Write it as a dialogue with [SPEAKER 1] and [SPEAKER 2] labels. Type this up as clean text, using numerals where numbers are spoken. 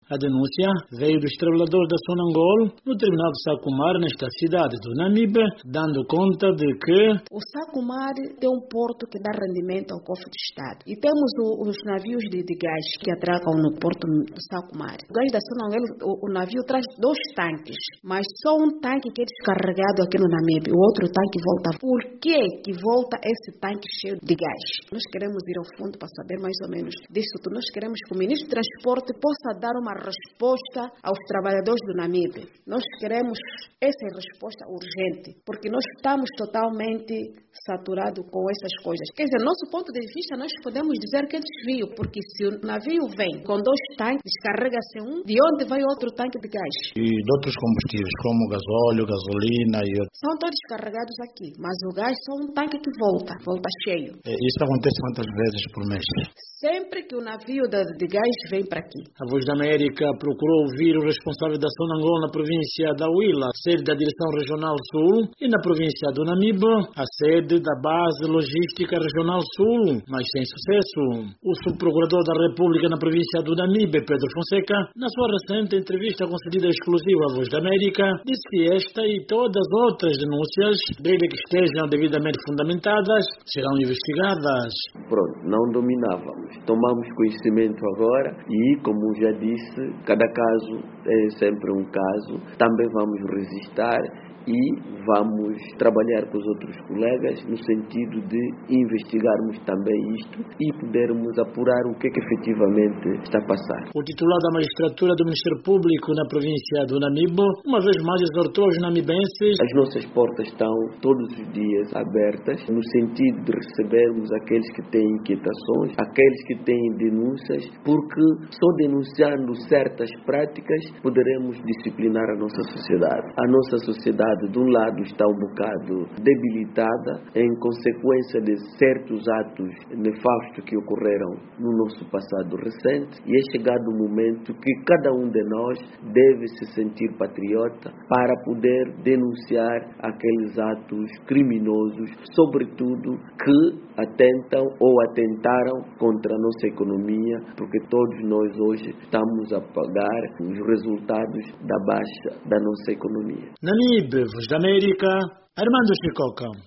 [SPEAKER 1] A denúncia veio dos trabalhadores da Sonangol no terminal de Sacomar, nesta cidade do Namibe, dando conta de que
[SPEAKER 2] o Sacomar tem um porto que dá rendimento ao cofre do Estado. E temos os navios de gás que atracam no porto do Sacomar. O gás da Sonangol, o navio traz 2 tanques, mas só um tanque que é descarregado aqui no Namibe, o outro tanque volta. Por que volta esse tanque cheio de gás? Nós queremos ir ao fundo para saber mais ou menos disso tudo. Nós queremos que o ministro do Transporte possa dar uma resposta aos trabalhadores do Namibe. Nós queremos essa resposta urgente, porque nós estamos totalmente saturados com essas coisas. Quer dizer, nosso ponto de vista, nós podemos dizer que é desvio, porque se o navio vem com 2 tanques, descarrega-se um, de onde vai outro tanque de gás?
[SPEAKER 3] E de outros combustíveis, como gasóleo, gasolina e outros.
[SPEAKER 2] São todos carregados aqui, mas o gás só um tanque que volta cheio.
[SPEAKER 3] Isso acontece quantas vezes por mês?
[SPEAKER 2] Sempre que o navio de gás vem para aqui.
[SPEAKER 1] A Voz da América procurou ouvir o responsável da Sonangol na província da Huila, sede da Direção Regional Sul, e na província do Namibe, a sede da Base Logística Regional Sul, mas sem sucesso. O subprocurador da República na província do Namibe, Pedro Fonseca, na sua recente entrevista concedida exclusiva à Voz da América, disse que esta e todas as outras denúncias, desde que estejam devidamente fundamentadas, serão investigadas.
[SPEAKER 4] Pronto, não dominávamos. Tomamos conhecimento agora e, como já disse, cada caso é sempre um caso. Também vamos resistir e vamos trabalhar com os outros colegas no sentido de investigarmos também isto e podermos apurar o que efetivamente está a passar.
[SPEAKER 1] O titular da magistratura do Ministério Público na província do Namibe, uma vez mais exortou os namibenses.
[SPEAKER 4] As nossas portas estão todos os dias abertas no sentido de recebermos aqueles que têm inquietações, aqueles que têm denúncias, porque só denunciando certas práticas poderemos disciplinar a nossa sociedade. A nossa sociedade, de um lado, está um bocado debilitada em consequência de certos atos nefastos que ocorreram no nosso passado recente, e é chegado o momento que cada um de nós deve se sentir patriota para poder denunciar aqueles atos criminosos, sobretudo que atentam ou atentaram contra a nossa economia, porque todos nós hoje estamos a pagar os resultados da baixa da nossa economia.
[SPEAKER 1] Namibe, Voz da América, Armando Chicoca.